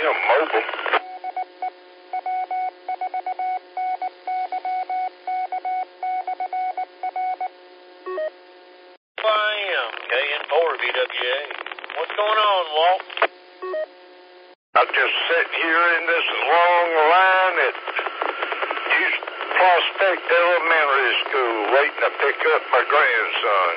OIM Mobile. OIM, KN4 VWA. What's going on, Walt? I'm just sitting here in this long line at East Prospect Elementary School waiting to pick up my grandson.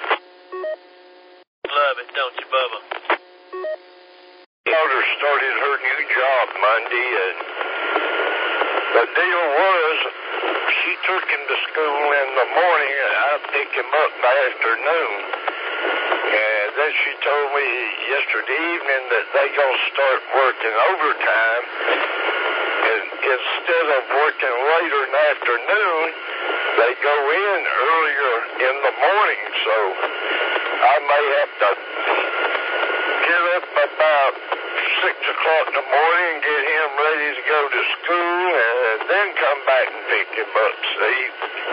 Love it, don't you, Bubba? Daughter started her new job Monday, and the deal was she took him to school in the morning and I pick him up in the afternoon. And then she told me yesterday evening that they gonna start working overtime, and instead of working later in the afternoon, they go in earlier in the morning. So I may have to get up about 6 o'clock in the morning, get him ready to go to school, and then come back and pick him up, Steve.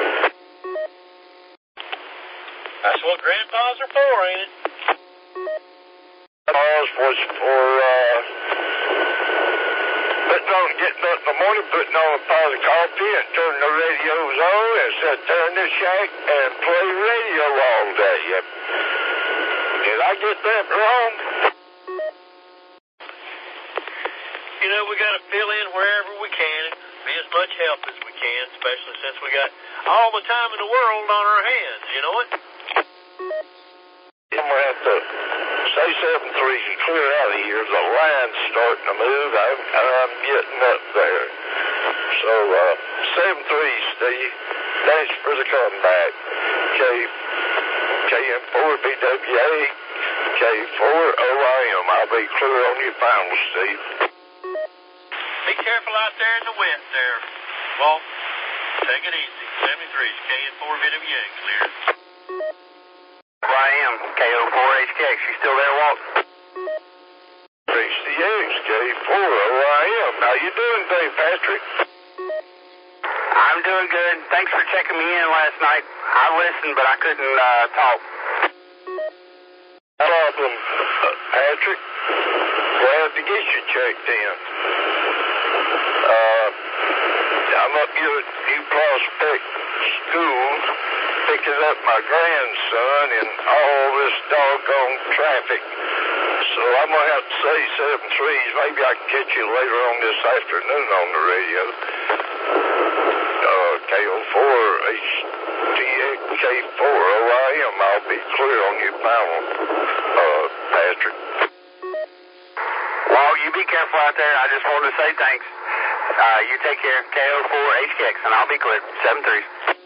That's what grandpas are for, ain't it? Grandpas was for getting up in the morning, putting on a pot of coffee and turning the radios on and said, turn the shack and play radio all day. Did I get that wrong? You know, we got to fill in wherever we can, be as much help as we can, especially since we got all the time in the world on our hands, you know it? I'm going to have to say 7-3 and clear out of here. The line's starting to move. I'm getting up there. So, 7-3, Steve. Thanks for the comeback. KN4BWA, K4 OIM. I'll be clear on your final, Steve. Be careful out there in the wet there, Walt. Take it easy. 73's KN4BWA, clear. OIM, KO4HKX. You still there, Walt? HDX, K4 OIM. How you doing today, Patrick? I'm doing good. Thanks for checking me in last night. I listened, but I couldn't talk. No problem, Patrick. Glad to get you checked in. I'm up here at New Prospect School picking up my grandson in all this doggone traffic. So I'm going to have to say 7-3s. Maybe I can catch you later on this afternoon on the radio. KO4 HTX K4 OIM. I'll be clear on your panel, Patrick. Well, you be careful out there. I just wanted to say thanks. You take care. KO4HKX, and I'll be clear. 7-3.